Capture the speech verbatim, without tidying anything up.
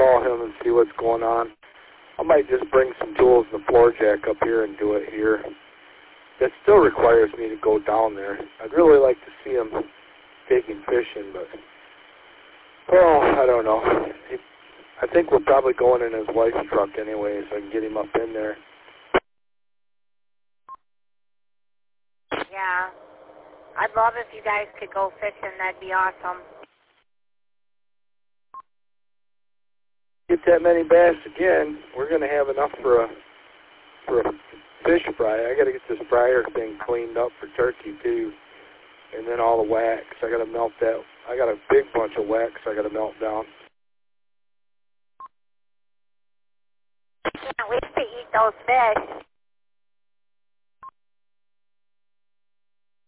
call him and see what's going on. I might just bring some tools and the floor jack up here and do it here. That still requires me to go down there. I'd really like to see him taking fishing, but, oh, I don't know. I think we're probably going in his wife's truck anyway, so I can get him up in there. Yeah. I'd love if you guys could go fishing. That'd be awesome. Get that many bass again, we're going to have enough for a for a fish fry. I got to get this fryer thing cleaned up for turkey too, and then all the wax. I got to melt that. I got a big bunch of wax I got to melt down. Can't wait to eat those fish.